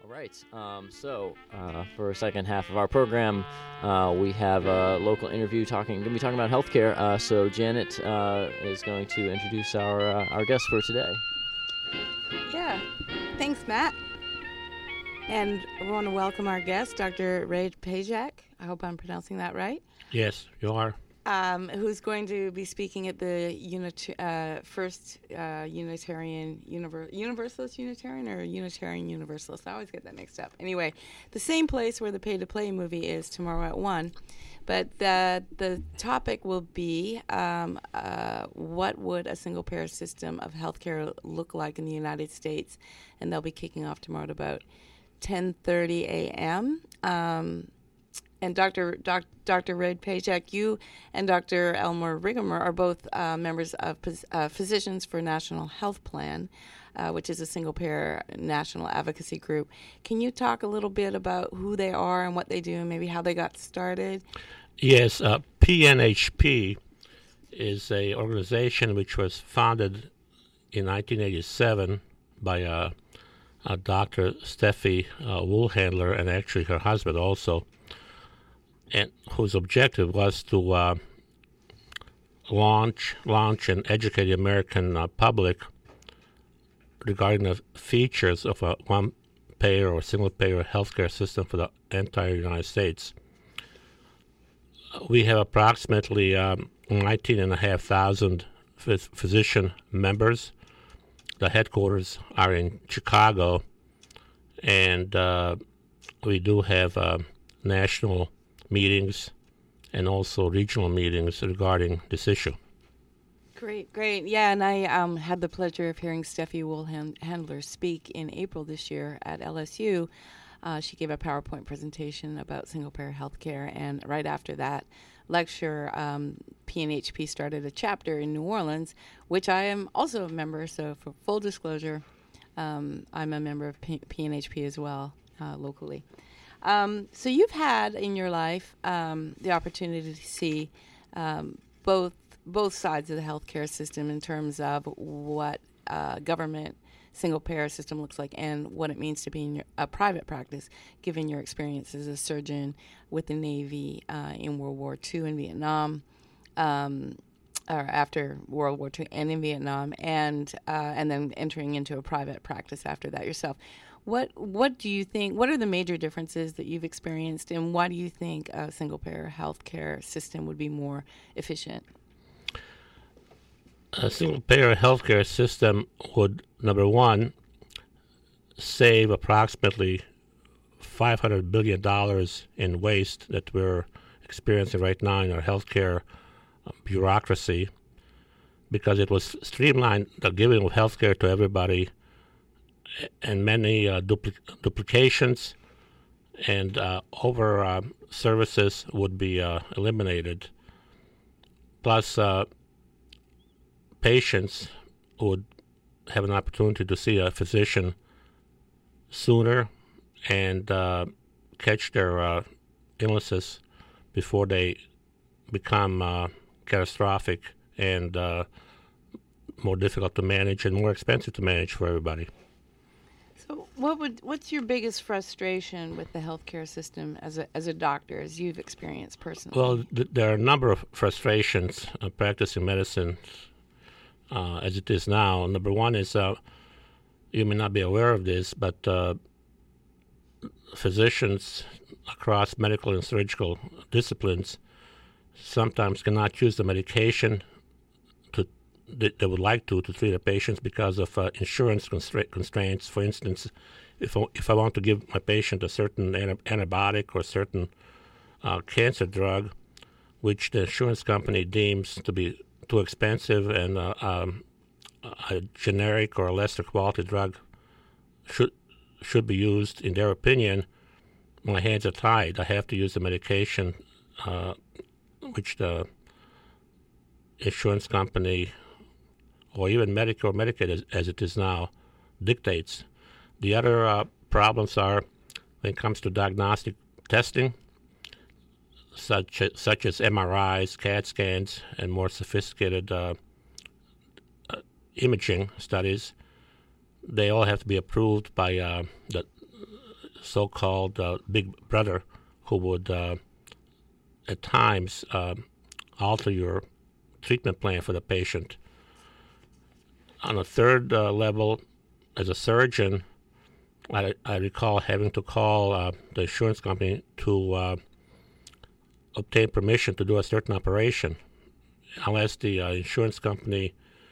All right. For a second half of our program, we have a local interview going to be talking about healthcare. So Janet is going to introduce our guest for today. Yeah. Thanks, Matt. And I want to welcome our guest, Dr. Ray Pajak. I hope I'm pronouncing that right. Yes, you are. Who's going to be speaking at the first Unitarian Universalist Unitarian or Unitarian Universalist. I always get that mixed up. Anyway, the same place where the Pay to Play movie is tomorrow at 1. But the topic will be what would a single-payer system of healthcare look like in the United States, and they'll be kicking off tomorrow at about 10:30 a.m. And Dr. Ray Pajak, you and Dr. Elmer Rigamer are both members of Physicians for National Health Plan, which is a single-payer national advocacy group. Can you talk a little bit about who they are and what they do and maybe how they got started? Yes, PNHP is a organization which was founded in 1987 by Dr. Steffi Woolhandler and actually her husband also, and whose objective was to launch and educate the American public regarding the features of a one-payer or single-payer healthcare system for the entire United States. We have approximately 19,500 physician members. The headquarters are in Chicago, and we do have national meetings and also regional meetings regarding this issue. Great. Yeah, and I had the pleasure of hearing Steffi Woolhandler speak in April this year at LSU. She gave a PowerPoint presentation about single-payer healthcare, and right after that lecture, PNHP started a chapter in New Orleans, which I am also a member, so for full disclosure, I'm a member of PNHP as well, locally. So you've had in your life the opportunity to see both sides of the healthcare system in terms of what government single-payer system looks like and what it means to be in a private practice, given your experience as a surgeon with the Navy in World War II and Vietnam, or after World War II and in Vietnam, and then entering into a private practice after that yourself. What do you think? What are the major differences that you've experienced, and why do you think a single-payer healthcare system would be more efficient? A single-payer healthcare system would, number one, save approximately $500 billion in waste that we're experiencing right now in our healthcare bureaucracy, because it was streamlined the giving of healthcare to everybody, and many duplications and over services would be eliminated. Plus, patients would have an opportunity to see a physician sooner and catch their illnesses before they become catastrophic and more difficult to manage and more expensive to manage for everybody. So what's your biggest frustration with the healthcare system as a doctor, as you've experienced personally? Well, there are a number of frustrations practicing medicine as it is now. Number one is, you may not be aware of this, but physicians across medical and surgical disciplines sometimes cannot use the medication they would like to treat the patients because of insurance constraints. For instance, if I want to give my patient a certain antibiotic or a certain cancer drug, which the insurance company deems to be too expensive, and a generic or a lesser quality drug should be used, in their opinion, my hands are tied. I have to use the medication which the insurance company, or even Medicare or Medicaid as it is now, dictates. The other problems are when it comes to diagnostic testing, such as MRIs, CAT scans, and more sophisticated imaging studies. They all have to be approved by the so-called big brother who would at times alter your treatment plan for the patient. On a third level, as a surgeon, I recall having to call the insurance company to obtain permission to do a certain operation. Unless the insurance company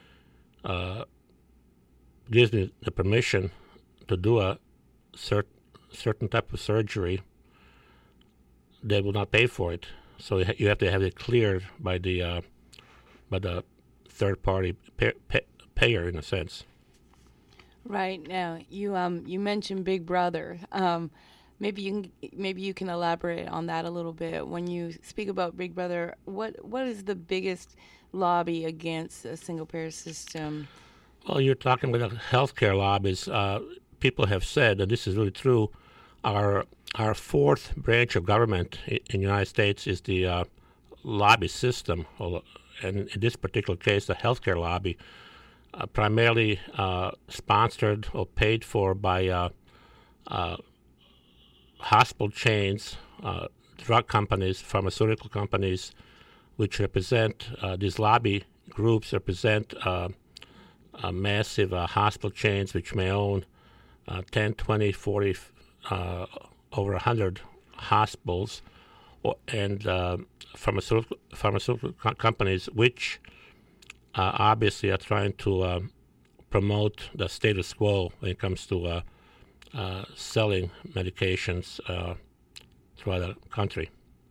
gives me the permission to do a certain type of surgery, they will not pay for it. So you have to have it cleared by the third party payer, in a sense. Right. Now, you mentioned Big Brother. Maybe you can elaborate on that a little bit. When you speak about Big Brother, what is the biggest lobby against a single payer system? Well, you're talking about healthcare lobbies. People have said, and this is really true, our fourth branch of government in the United States is the lobby system, and in this particular case, the healthcare lobby, primarily sponsored or paid for by hospital chains, drug companies, pharmaceutical companies, which represent, these lobby groups represent massive hospital chains which may own 10, 20, 40, over 100 hospitals, and pharmaceutical companies which obviously are trying to promote the status quo when it comes to selling medications throughout the country.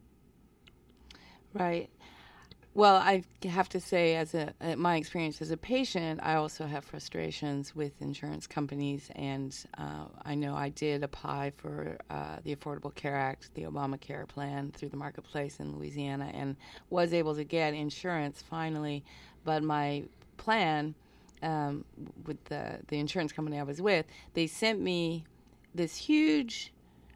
Right. Well, I have to say, my experience as a patient, I also have frustrations with insurance companies, and I know I did apply for the Affordable Care Act, the Obamacare plan, through the marketplace in Louisiana, and was able to get insurance finally, but my plan with the insurance company I was with, they sent me this huge,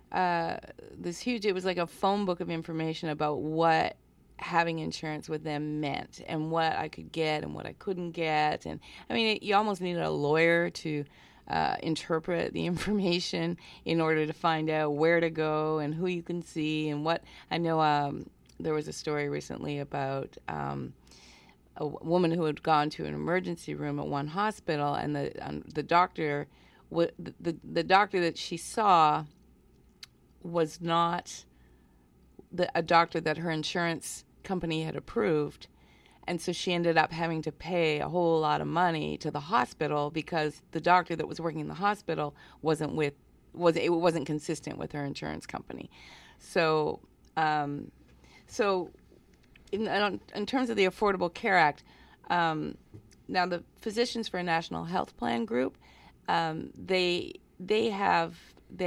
it was like a phone book of information about what having insurance with them meant and what I could get and what I couldn't get. And I mean, you almost needed a lawyer to interpret the information in order to find out where to go and who you can see and what. I know there was a story recently about a woman who had gone to an emergency room at one hospital, and the doctor that she saw was not a doctor that her insurance company had approved, and so she ended up having to pay a whole lot of money to the hospital because the doctor that was working in the hospital wasn't consistent with her insurance company. So in terms of the Affordable Care Act, now the Physicians for a National Health Plan group, they have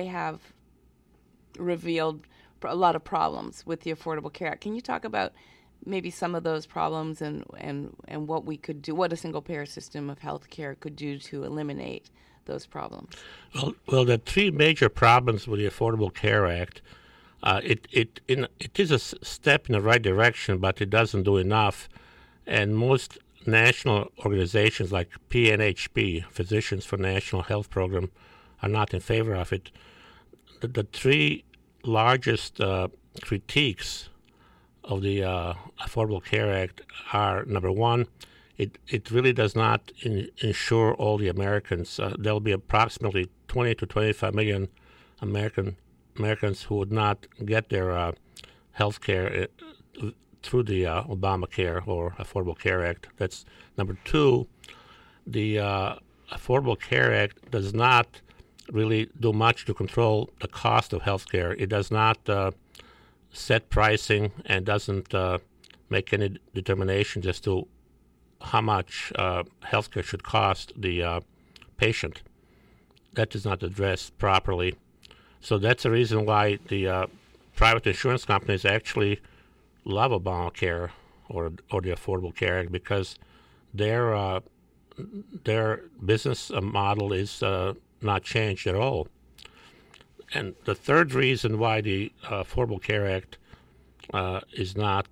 revealed a lot of problems with the Affordable Care Act. Can you talk about maybe some of those problems and what we could do, what a single-payer system of health care could do to eliminate those problems? Well, the three major problems with the Affordable Care Act, it is a step in the right direction, but it doesn't do enough. And most national organizations like PNHP, Physicians for National Health Program, are not in favor of it. The three largest critiques of the Affordable Care Act are, number one, it really does not insure all the Americans. There will be approximately 20 to 25 million Americans who would not get their health care through the Obamacare or Affordable Care Act. That's number two. The Affordable Care Act does not really do much to control the cost of health care. It does not set pricing and doesn't make any determinations as to how much health care should cost the patient. That is not addressed properly. So that's the reason why the private insurance companies actually love Obamacare or the Affordable Care Act, because their business model is not changed at all. And the third reason why the Affordable Care Act is not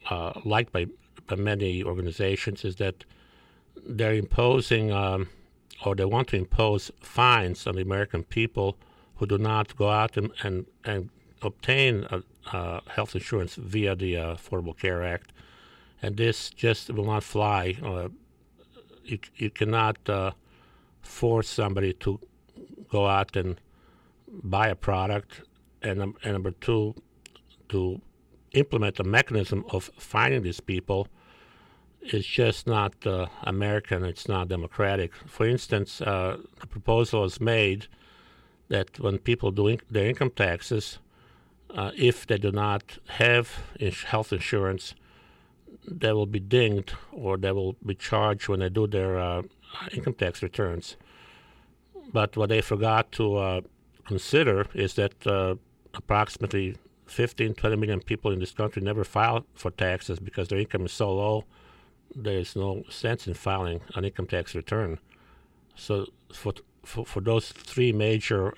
liked by many organizations is that they're imposing or they want to impose fines on the American people who do not go out and obtain health insurance via the Affordable Care Act. And this just will not fly. You cannot force somebody to go out and buy a product, and number two, to implement a mechanism of finding these people is just not American. It's not democratic. For instance, the proposal is made that when people do their income taxes, if they do not have health insurance, they will be dinged or they will be charged when they do their income tax returns. But what they forgot to consider is that approximately 15, 20 million people in this country never file for taxes because their income is so low, there is no sense in filing an income tax return. So for those three major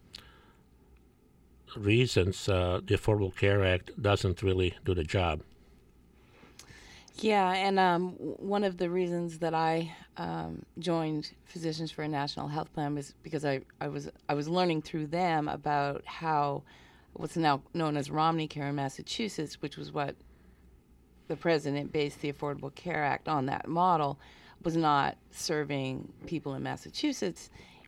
reasons, the Affordable Care Act doesn't really do the job. Yeah, and one of the reasons that I joined Physicians for a National Health Plan was because I was learning through them about how what's now known as Romney Care in Massachusetts, which was what the president based the Affordable Care Act on, that model, was not serving people in Massachusetts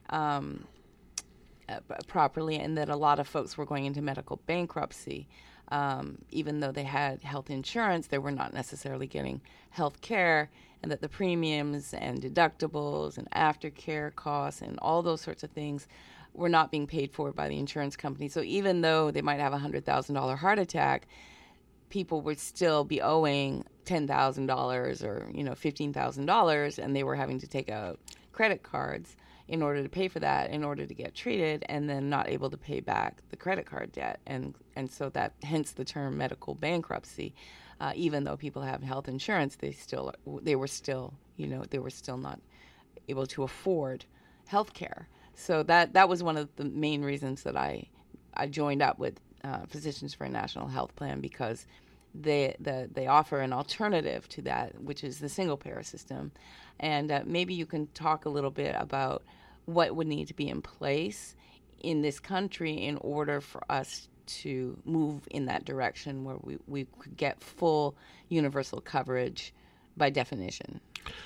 properly, and that a lot of folks were going into medical bankruptcy. Even though they had health insurance, they were not necessarily getting health care, and that the premiums and deductibles and aftercare costs and all those sorts of things were not being paid for by the insurance company. So even though they might have a $100,000 heart attack, people would still be owing $10,000 or $15,000, and they were having to take out credit cards in order to pay for that, in order to get treated, and then not able to pay back the credit card debt, and so that hence the term medical bankruptcy. Even though people have health insurance, they were still not able to afford health care. So that was one of the main reasons that I joined up with Physicians for a National Health Plan, because they offer an alternative to that, which is the single payer system. And maybe you can talk a little bit about what would need to be in place in this country in order for us to move in that direction where we could get full universal coverage by definition.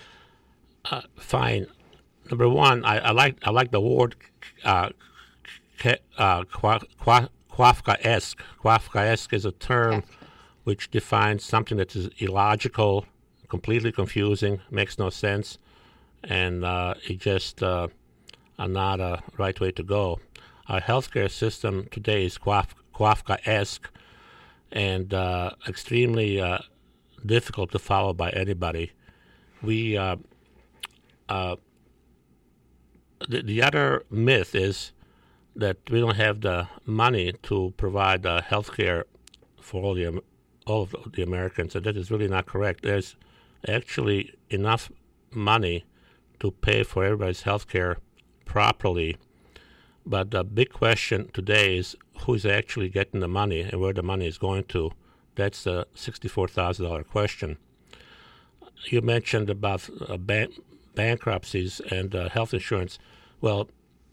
Fine. Number one, I like the word Kafkaesque. Kafkaesque is a term which defines something that is illogical, completely confusing, makes no sense, and it just are not a right way to go. Our healthcare system today is Kafkaesque and extremely difficult to follow by anybody. The other myth is that we don't have the money to provide health care for all of the Americans, and that is really not correct. There's actually enough money to pay for everybody's health care properly. But the big question today is who's actually getting the money and where the money is going to. That's the $64,000 question. You mentioned about bankruptcies and health insurance. Well,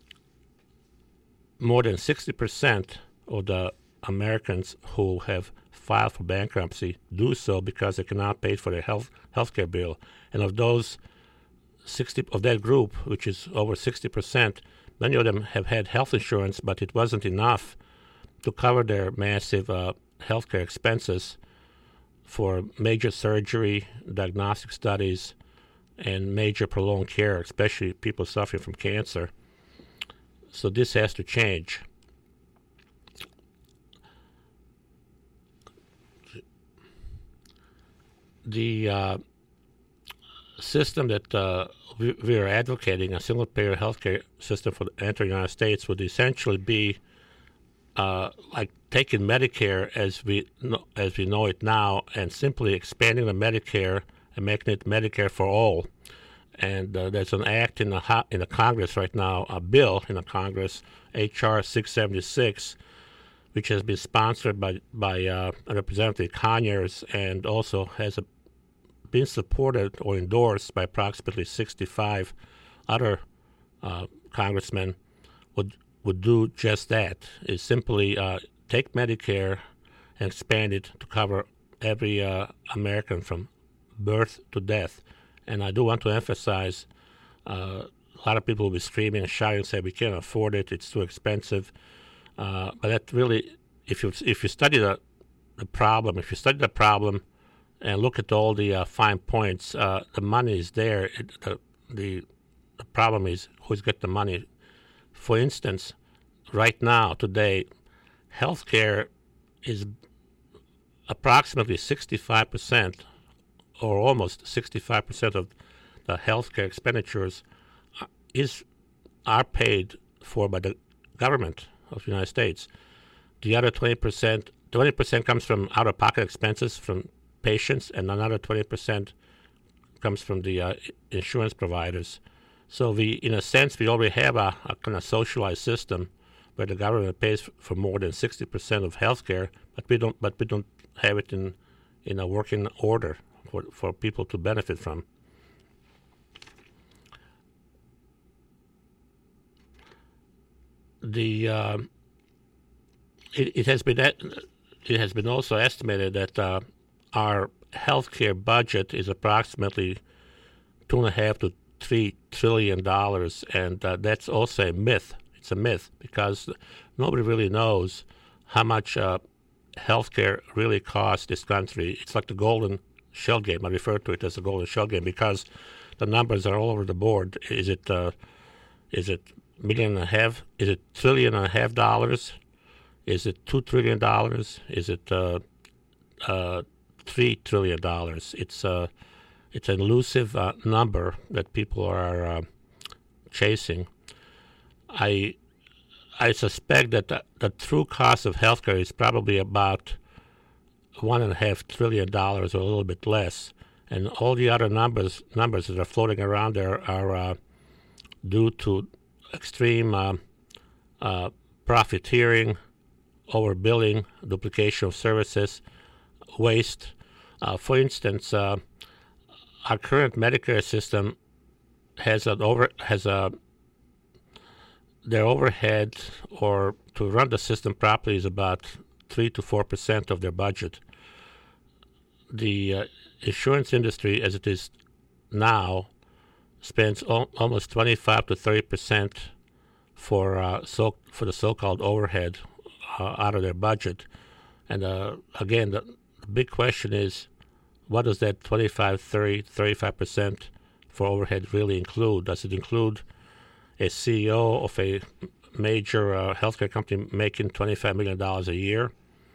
more than 60% of the Americans who have filed for bankruptcy do so because they cannot pay for their healthcare bill. And of those of that group, which is over 60%, many of them have had health insurance, but it wasn't enough to cover their massive healthcare expenses for major surgery, diagnostic studies, and major prolonged care, especially people suffering from cancer. So this has to change. The system that we are advocating, a single-payer healthcare system for the entire United States, would essentially be like taking Medicare as we know it now and simply expanding the Medicare and making it Medicare for all. And there's an act in the Congress right now, a bill in the Congress, H.R. 676, which has been sponsored by Representative Conyers and also has been supported or endorsed by approximately 65 other congressmen would do just that, is simply take Medicare and expand it to cover every American from birth to death. And I do want to emphasize, a lot of people will be screaming and shouting and say, we can't afford it, it's too expensive. But that really, if you study the problem and look at all the fine points, the money is there. The problem is who's got the money. For instance, right now, today, healthcare is approximately 65%, or almost 65% of the healthcare expenditures are paid for by the government of the United States. The other 20% comes from out-of-pocket expenses from patients, and another 20% comes from the insurance providers. So in a sense, we already have a kind of socialized system where the government pays for more than 60% of healthcare, but we don't have it in a working order for people to benefit from. It has been also estimated that our healthcare budget is approximately $2.5 to $3 trillion, and that's also a myth. It's a myth because nobody really knows how much healthcare really costs this country. It's like the golden shell game. I refer to it as the golden shell game because the numbers are all over the board. Is it million and a half? Is it $1.5 trillion? Is it $2 trillion? Is it $3 trillion? It's an elusive number that people are chasing. I suspect that the true cost of healthcare is probably about $1.5 trillion or a little bit less, and all the other numbers that are floating around there are due to extreme profiteering, overbilling, duplication of services, waste. For instance, our current Medicare system has their overhead, or to run the system properly, is about 3 to 4% of their budget. The insurance industry, as it is now, spends almost 25 to 30% for the so-called overhead out of their budget. And again, the big question is, what does that 25, 30, 35% for overhead really include? Does it include a CEO of a major healthcare company making $25 million a year?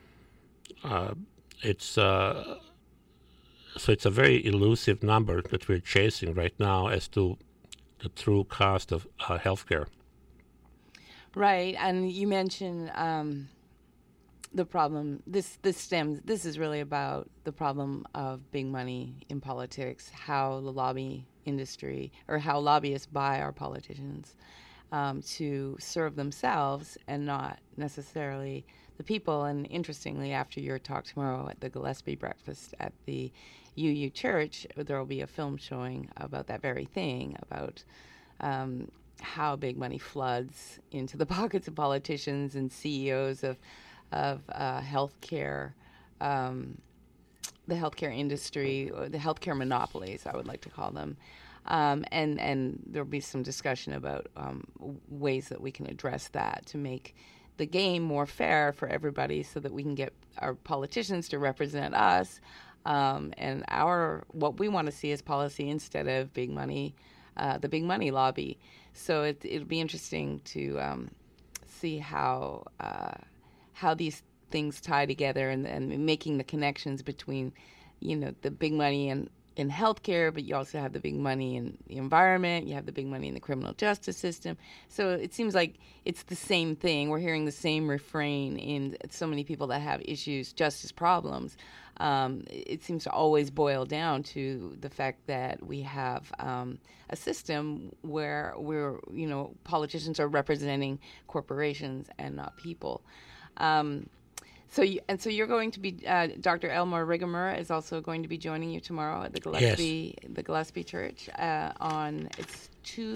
So it's a very elusive number that we're chasing right now as to the true cost of healthcare. Right, and you mentioned the problem. This is really about the problem of big money in politics, how the lobby industry, or how lobbyists buy our politicians to serve themselves and not necessarily the people. And interestingly, after your talk tomorrow at the Gillespie breakfast at the UU Church, there will be a film showing about that very thing, about how big money floods into the pockets of politicians and CEOs of healthcare, the healthcare industry, or the healthcare monopolies, I would like to call them. And there'll be some discussion about ways that we can address that to make the game more fair for everybody, so that we can get our politicians to represent us and what we want to see as policy, instead of big money, the big money lobby. So it'll be interesting to see how these things tie together, and making the connections between, the big money in healthcare, but you also have the big money in the environment, you have the big money in the criminal justice system. So it seems like it's the same thing. We're hearing the same refrain in so many people that have issues, justice problems. It seems to always boil down to the fact that we have a system where politicians are representing corporations and not people. So you're going to be Dr. Elmore Rigamer is also going to be joining you tomorrow at the Gillespie Church on it's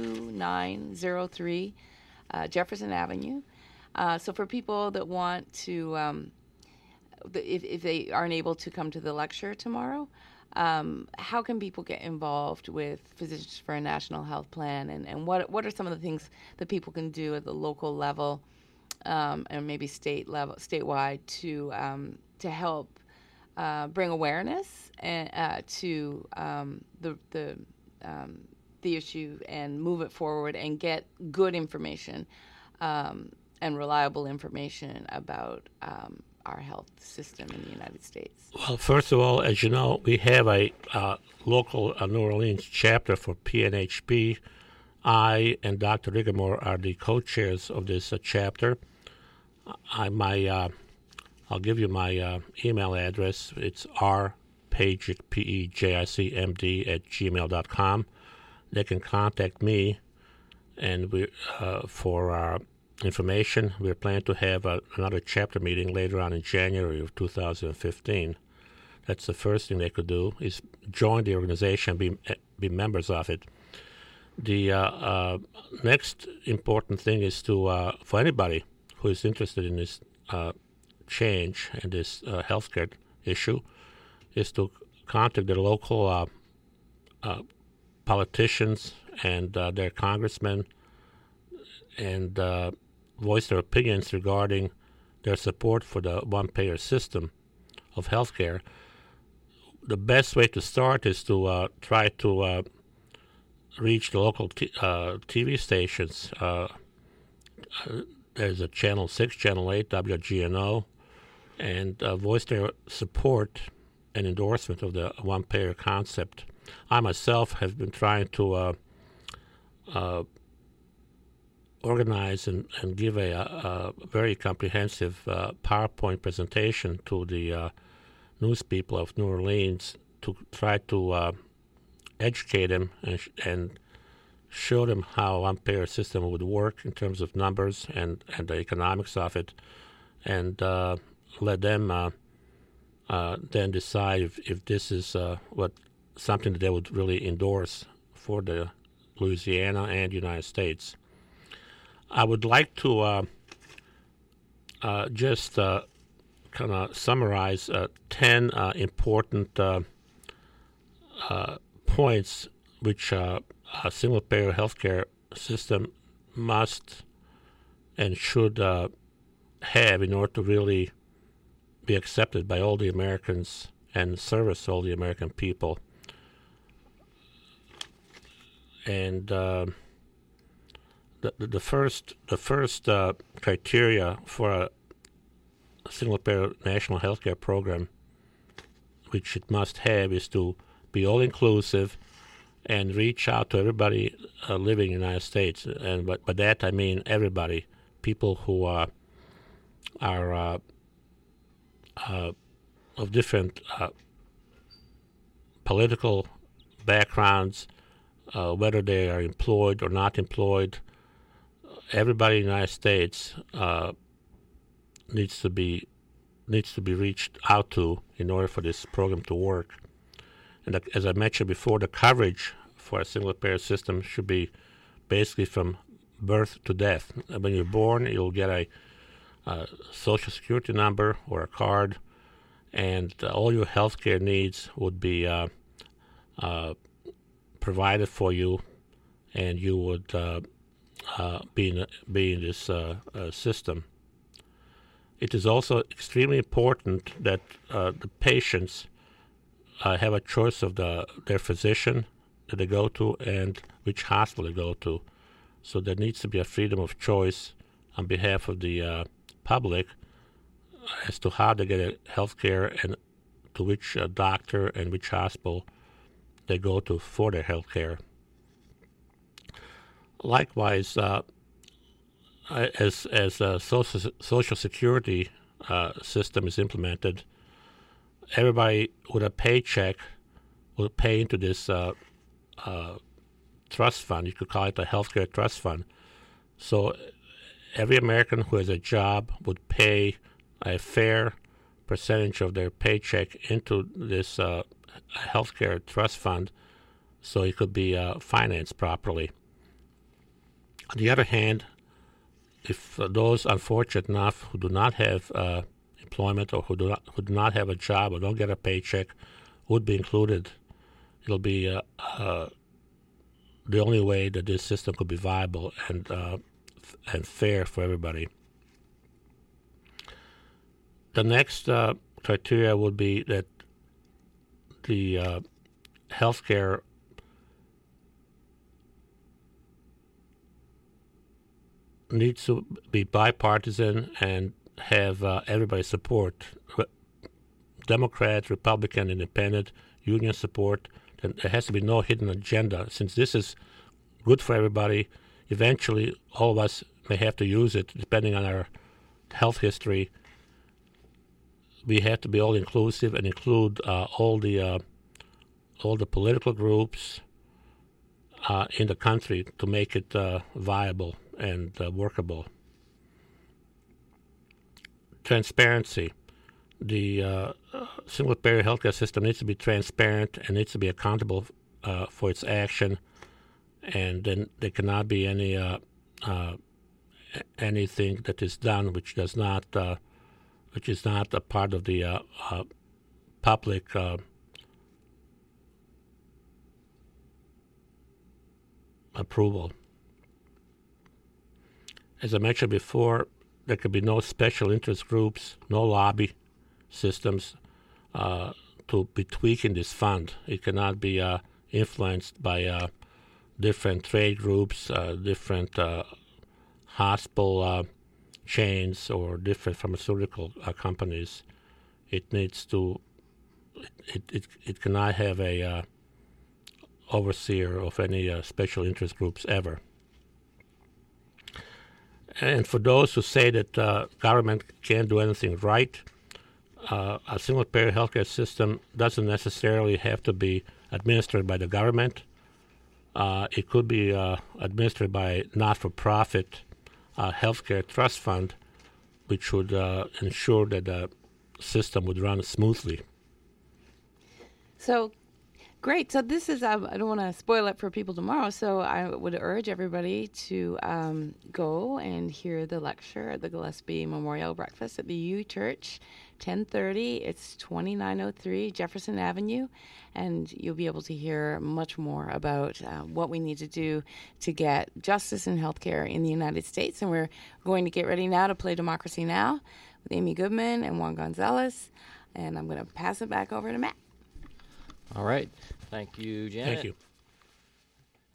2903 Jefferson Avenue. So for people that want to, if they aren't able to come to the lecture tomorrow, how can people get involved with Physicians for a National Health Plan, and what are some of the things that people can do at the local level? And maybe statewide to help bring awareness and to the issue and move it forward and get good information and reliable information about our health system in the United States. Well, first of all, as you know, we have a local New Orleans chapter for PNHP. I and Dr. Rigamore are the co-chairs of this chapter. I'll give you my email address. It's rpejcik, PEJICMD @gmail.com. They can contact me, and for information. We're planning to have another chapter meeting later on in January of 2015. That's the first thing they could do, is join the organization, be members of it. The next important thing is to for anybody who is interested in this change and this healthcare issue, is to contact their local politicians and their congressmen and voice their opinions regarding their support for the one-payer system of healthcare. The best way to start is to try to reach the local TV stations. There's a Channel 6, Channel 8, WGNO, and voice their support and endorsement of the one-payer concept. I myself have been trying to organize and give a very comprehensive PowerPoint presentation to the news people of New Orleans to try to educate them and show them how one-payer system would work in terms of numbers and the economics of it, and let them then decide if this is something that they would really endorse for the Louisiana and United States. I would like to just kind of summarize 10 important points which a single-payer healthcare system must and should have in order to really be accepted by all the Americans and service all the American people. And the first criteria for a single-payer national healthcare program, which it must have, is to be all-inclusive and reach out to everybody living in the United States. And by that I mean everybody, people who are of different political backgrounds, whether they are employed or not employed. Everybody in the United States needs to be reached out to in order for this program to work. And as I mentioned before, the coverage for a single-payer system should be basically from birth to death. When you're born, you'll get a Social Security number or a card, and all your health care needs would be provided for you, and you would be in this system. It is also extremely important that the patients have a choice of their physician that they go to and which hospital they go to. So there needs to be a freedom of choice on behalf of the public as to how they get health care and to which doctor and which hospital they go to for their health care. Likewise, as a social security system is implemented, everybody with a paycheck will pay into this trust fund. You could call it a healthcare trust fund. So every American who has a job would pay a fair percentage of their paycheck into this healthcare trust fund so it could be financed properly. On the other hand, if those unfortunate enough who do not have employment or who do not have a job or don't get a paycheck would be included, it'll be the only way that this system could be viable and fair for everybody. The next criteria would be that the healthcare needs to be bipartisan and have everybody's support. Democrat, Republican, Independent, union support. And there has to be no hidden agenda. Since this is good for everybody, eventually all of us may have to use it depending on our health history. We have to be all inclusive and include all the political groups in the country to make it viable and workable. Transparency. The single-payer healthcare system needs to be transparent and needs to be accountable for its action, and then there cannot be anything that is done which is not a part of the public approval. As I mentioned before, there could be no special interest groups, no lobby systems to be tweaking this fund. It cannot be influenced by different trade groups, different hospital chains, or different pharmaceutical companies. It needs to. It cannot have a overseer of any special interest groups ever. And for those who say that government can't do anything right, a single-payer healthcare system doesn't necessarily have to be administered by the government. It could be administered by not-for-profit healthcare trust fund, which would ensure that the system would run smoothly. So, great. So this is, I don't want to spoil it for people tomorrow, so I would urge everybody to go and hear the lecture at the Gillespie Memorial Breakfast at the U Church, 10:30. It's 2903 Jefferson Avenue, and you'll be able to hear much more about what we need to do to get justice in healthcare in the United States. And we're going to get ready now to play Democracy Now! With Amy Goodman and Juan Gonzalez, and I'm going to pass it back over to Matt. All right. Thank you, Janet. Thank you.